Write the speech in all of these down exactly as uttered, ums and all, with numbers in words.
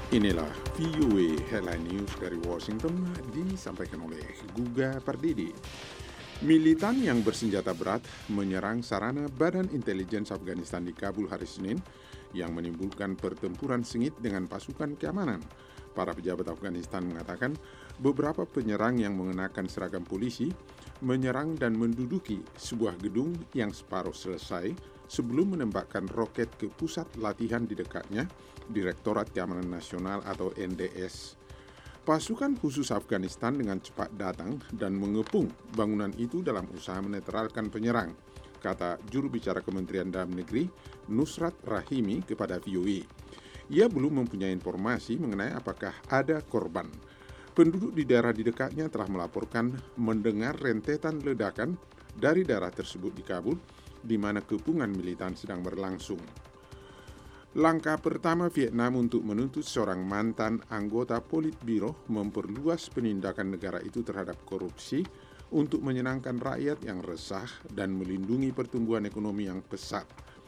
Inilah V O A Headline News dari Washington disampaikan oleh Guga Pardidi. Militan yang bersenjata berat menyerang sarana Badan Intelijen Afghanistan di Kabul hari Senin yang menimbulkan pertempuran sengit dengan pasukan keamanan. Para pejabat Afghanistan mengatakan beberapa penyerang yang mengenakan seragam polisi menyerang dan menduduki sebuah gedung yang separuh selesai sebelum menembakkan roket ke pusat latihan di dekatnya, Direktorat Keamanan Nasional atau N D S. Pasukan khusus Afghanistan dengan cepat datang dan mengepung bangunan itu dalam usaha menetralkan penyerang, kata juru bicara Kementerian Dalam Negeri Nusrat Rahimi kepada V O A. Ia belum mempunyai informasi mengenai apakah ada korban. Penduduk di daerah di dekatnya telah melaporkan mendengar rentetan ledakan dari daerah tersebut di Kabul, di mana kepungan militan sedang berlangsung. Langkah pertama Vietnam untuk menuntut seorang mantan anggota Politbiro memperluas penindakan negara itu terhadap korupsi untuk menyenangkan rakyat yang resah dan melindungi pertumbuhan ekonomi yang pesat.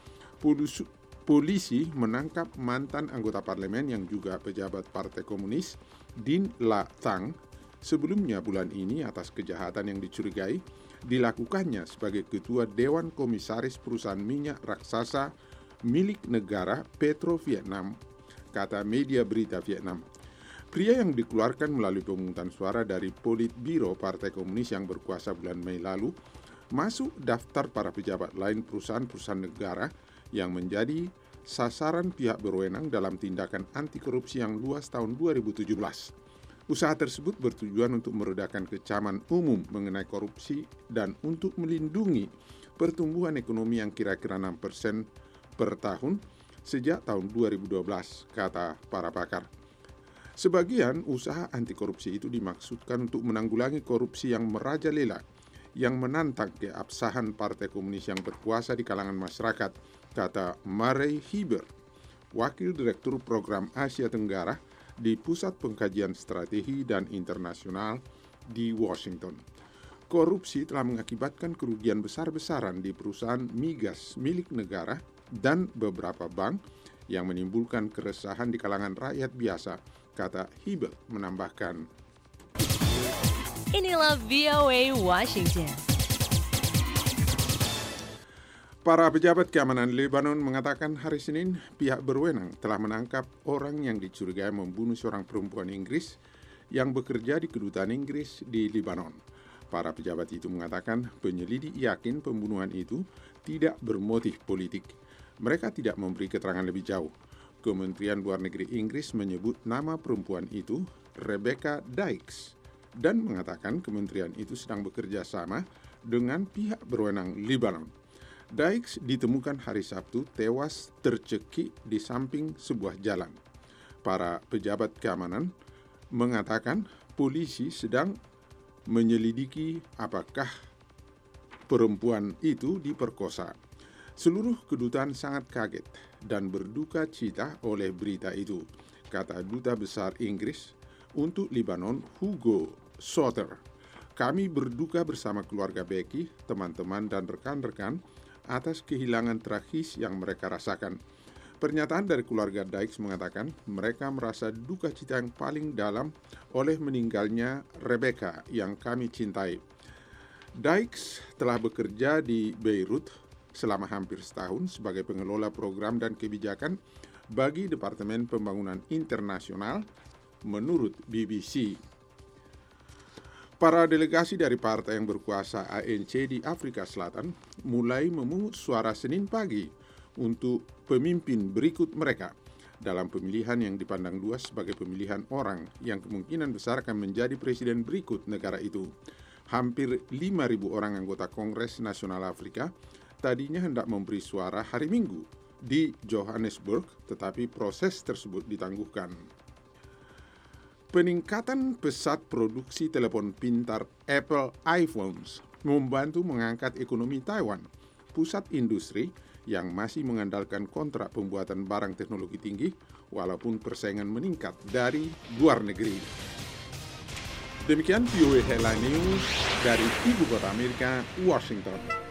Polisi menangkap mantan anggota parlemen yang juga pejabat Partai Komunis, Din La Thang, sebelumnya bulan ini atas kejahatan yang dicurigai dilakukannya sebagai ketua Dewan Komisaris perusahaan minyak raksasa milik negara Petro Vietnam, kata media berita Vietnam. Pria yang dikeluarkan melalui pemungutan suara dari Politbiro Partai Komunis yang berkuasa bulan Mei lalu masuk daftar para pejabat lain perusahaan-perusahaan negara yang menjadi sasaran pihak berwenang dalam tindakan anti korupsi yang luas tahun dua ribu tujuh belas. Usaha tersebut bertujuan untuk meredakan kecaman umum mengenai korupsi dan untuk melindungi pertumbuhan ekonomi yang kira-kira enam persen per tahun sejak tahun dua ribu dua belas, kata para pakar. Sebagian usaha anti korupsi itu dimaksudkan untuk menanggulangi korupsi yang merajalela, yang menantang keabsahan Partai Komunis yang berkuasa di kalangan masyarakat, kata Murray Heber, Wakil Direktur Program Asia Tenggara di Pusat Pengkajian Strategi dan Internasional di Washington. Korupsi telah mengakibatkan kerugian besar-besaran di perusahaan migas milik negara dan beberapa bank yang menimbulkan keresahan di kalangan rakyat biasa, kata Heber menambahkan. Inilah V O A Washington. Para pejabat keamanan Lebanon mengatakan hari Senin pihak berwenang telah menangkap orang yang dicurigai membunuh seorang perempuan Inggris yang bekerja di kedutaan Inggris di Lebanon. Para pejabat itu mengatakan penyelidik yakin pembunuhan itu tidak bermotif politik. Mereka tidak memberi keterangan lebih jauh. Kementerian Luar Negeri Inggris menyebut nama perempuan itu Rebecca Dykes dan mengatakan kementerian itu sedang bekerja sama dengan pihak berwenang Lebanon. Dykes ditemukan hari Sabtu tewas tercekik di samping sebuah jalan. Para pejabat keamanan mengatakan polisi sedang menyelidiki apakah perempuan itu diperkosa. Seluruh kedutaan sangat kaget dan berduka cita oleh berita itu, kata Duta Besar Inggris untuk Lebanon Hugo Soter. Kami berduka bersama keluarga Becky, teman-teman dan rekan-rekan atas kehilangan tragis yang mereka rasakan. Pernyataan dari keluarga Dykes mengatakan mereka merasa duka cita yang paling dalam oleh meninggalnya Rebecca yang kami cintai. Dykes telah bekerja di Beirut selama hampir setahun sebagai pengelola program dan kebijakan bagi Departemen Pembangunan Internasional, menurut B B C. Para delegasi dari partai yang berkuasa A N C di Afrika Selatan mulai memungut suara Senin pagi untuk pemimpin berikut mereka dalam pemilihan yang dipandang luas sebagai pemilihan orang yang kemungkinan besar akan menjadi presiden berikut negara itu. Hampir lima ribu orang anggota Kongres Nasional Afrika tadinya hendak memberi suara hari Minggu di Johannesburg, tetapi proses tersebut ditangguhkan. Peningkatan pesat produksi telepon pintar Apple iPhones membantu mengangkat ekonomi Taiwan, pusat industri yang masih mengandalkan kontrak pembuatan barang teknologi tinggi walaupun persaingan meningkat dari luar negeri. Demikian V O A Headline News dari Ibu Kota Amerika, Washington.